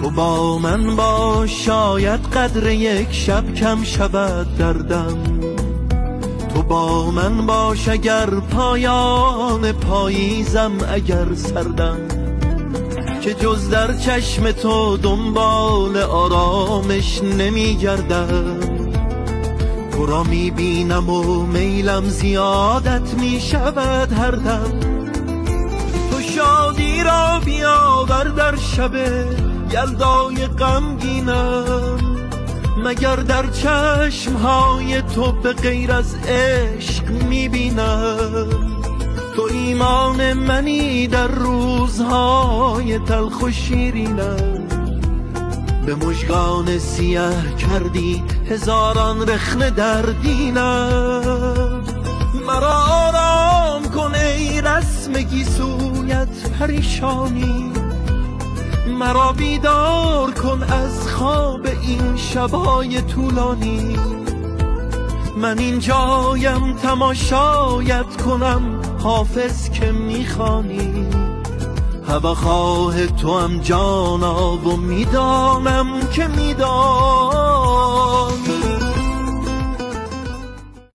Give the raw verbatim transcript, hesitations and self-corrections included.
تو با من باش، شاید قدر یک شب کم شود دردم. تو با من باش اگر پایان پاییزم، اگر سردم، که جز در چشم تو دنبال آرامش نمی گردم. تو را می بینم و میلم زیادت می شود هر دم. تو شادی را بیاور در شب یلدای غمگینم، مگر در چشمهای تو به غیر از عشق می بینم. تو ایمان منی در روزهای تلخ و شیرینم، به مژگان سیه کردی هزاران رخنه در دینم. مرا آرام کن ای رسم گیسویت پریشانی، مرا بیدار کن از خواب این شبهای طولانی. من اینجایم تماشایت کنم حافظ که میخوانی. هواخواه تو هم جانا و میدانم که میدانی.